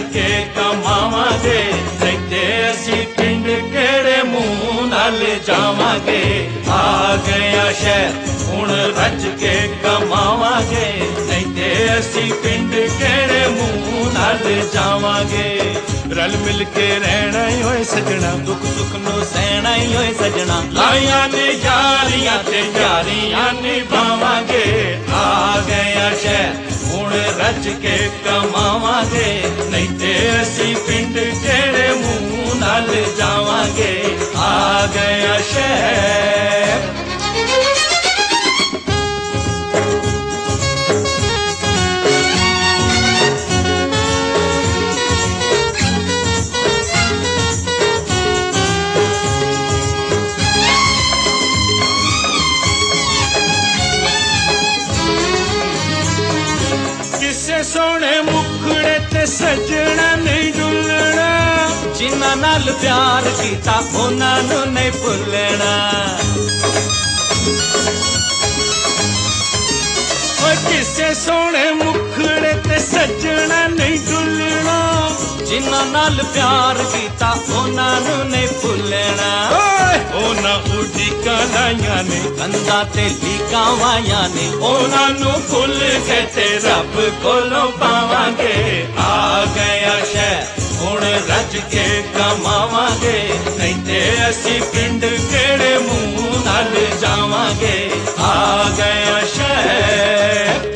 के कमावांगे, नहीं ते असी पिंड केड़े मुंह नाल जावांगे। आ गया शहर हुण रज के कमावांगे, नहीं ते असी पिंड केड़े मुंह नाल जावांगे। रल मिल के रहना ही होए सजना, दुख सुख नू सहना ही होए सजना। लाइयां ने यारियां ते यारियां निभावांगे। आ गया शहर हुण रज के कमावांगे, नहीं ते असी पिंड केड़े मुंह नाल जावांगे। आ गया शहर सोने मुखड़े ते सजना नहीं डुलना, जिन्हां नाल प्यार कीता उन्हां नूं नहीं भुलना। किसे सोने मुखड़े ते सजना नहीं डुलना, जिन्हां नाल प्यार कीता उन्हां नूं नहीं भुलना। उन्हां उडीकां लाइयां ने कंधां ते लीकां वाइयां ने, उन्हां नूं भुल के ते रब कोलों पावांगे। आ गया शहर हुण रज के कमावांगे, नहीं ते असी पिंड केड़े मुंह नाल जावांगे। आ गया शहर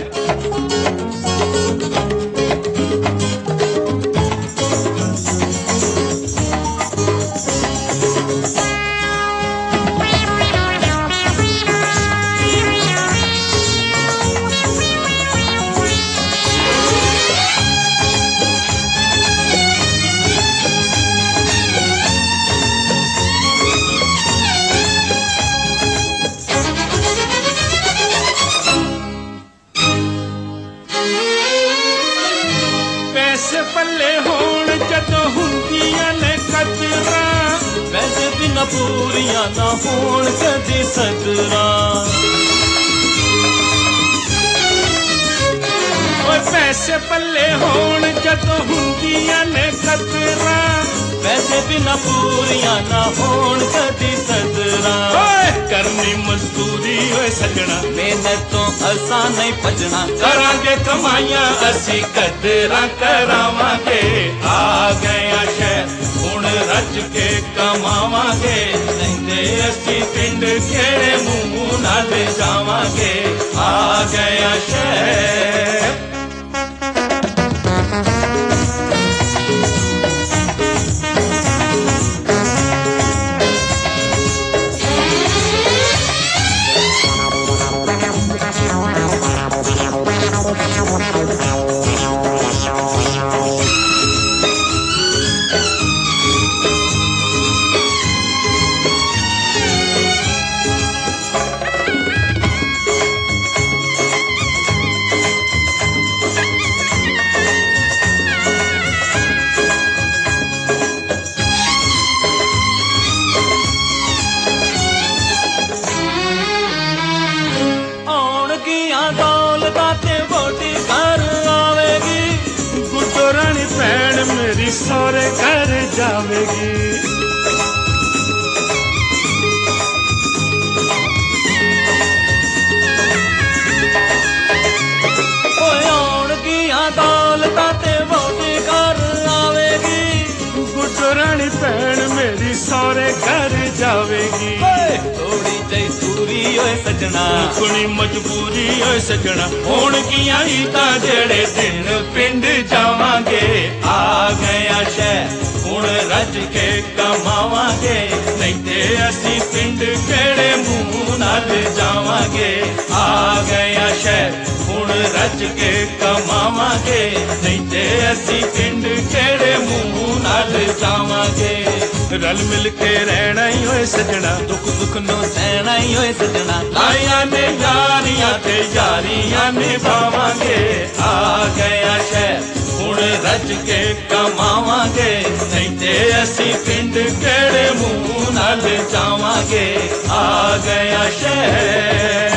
पल्ले होण जदों हुंदियां ने कदरां, पैसे बिना पूरियां ना होण कदी सदरां। पैसे पल्ले होण जदों हुंदियां ने कदरां, पैसे बिना पूरियां ना होण कदी सदरां। करनी मजदूरी होए सजना, मेहनत तो असां नहीं भजना। करांगे कमाइयां असी कदरां करावांगे। आ गया शहर हुण रज के कमावांगे, नहीं ते असी पिंड केड़े मुंह नाल जावांगे। आ गया शहर भैन मेरी सौरे घर जावेगी। आउणगियां दौलतां ते वोटी घर आवेगी, गुजरानी भैन मेरी सौरे घर जावेगी। थोड़ी जही दूरी होए सजना, कुणी मजबूरी होए सजना। होणगियां ईदां जेड़े दिन पिंड जावांगे। आ गया शहर हुण रज के कमावांगे, नहीं ते असी पिंड केड़े मुंह नाल जावांगे। आ गया शहर हुण रज के कमावांगे, नहीं ते असी पिंड केड़े मुंह नाल जावांगे। रल मिल के रहना ही होए सजना, दुख सुख नू सहना ही होए सजना। लाइयां ने यारियां ते यारियां निभावांगे। आ गया शहर हुण रज के कमावांगे, नहीं ते असी पिंड केड़े मुंह नाल जावांगे। आ गया शहर